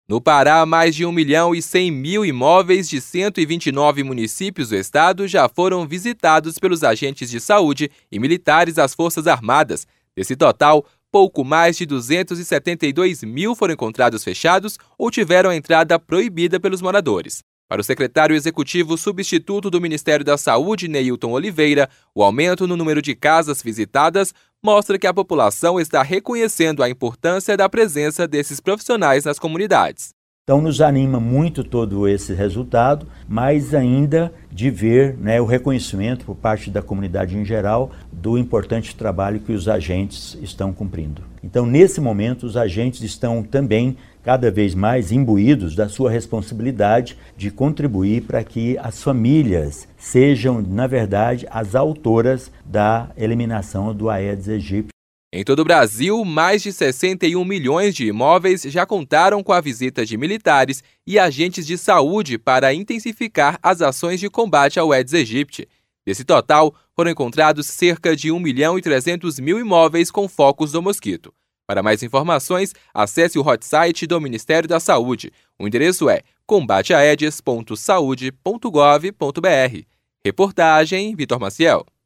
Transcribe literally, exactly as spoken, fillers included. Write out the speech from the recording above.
No Pará, mais de um milhão e cem mil imóveis de cento e vinte e nove municípios do estado já foram visitados pelos agentes de saúde e militares das Forças Armadas. Desse total, pouco mais de duzentos e setenta e dois mil foram encontrados fechados ou tiveram a entrada proibida pelos moradores. Para o secretário executivo substituto do Ministério da Saúde, Neilton Oliveira, o aumento no número de casas visitadas mostra que a população está reconhecendo a importância da presença desses profissionais nas comunidades. Então nos anima muito todo esse resultado, mais ainda de ver, né, o reconhecimento por parte da comunidade em geral do importante trabalho que os agentes estão cumprindo. Então nesse momento os agentes estão também cada vez mais imbuídos da sua responsabilidade de contribuir para que as famílias sejam, na verdade, as autoras da eliminação do Aedes aegypti. Em todo o Brasil, mais de sessenta e um milhões de imóveis já contaram com a visita de militares e agentes de saúde para intensificar as ações de combate ao Aedes aegypti. Desse total, foram encontrados cerca de um milhão e trezentos mil imóveis com focos do mosquito. Para mais informações, acesse o hot site do Ministério da Saúde. O endereço é combate aedes ponto saude ponto gov ponto br. Reportagem Vitor Maciel.